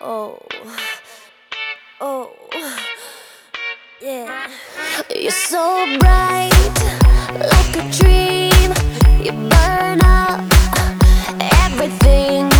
Oh, oh, yeah. You're so bright, like a dream. You burn up everything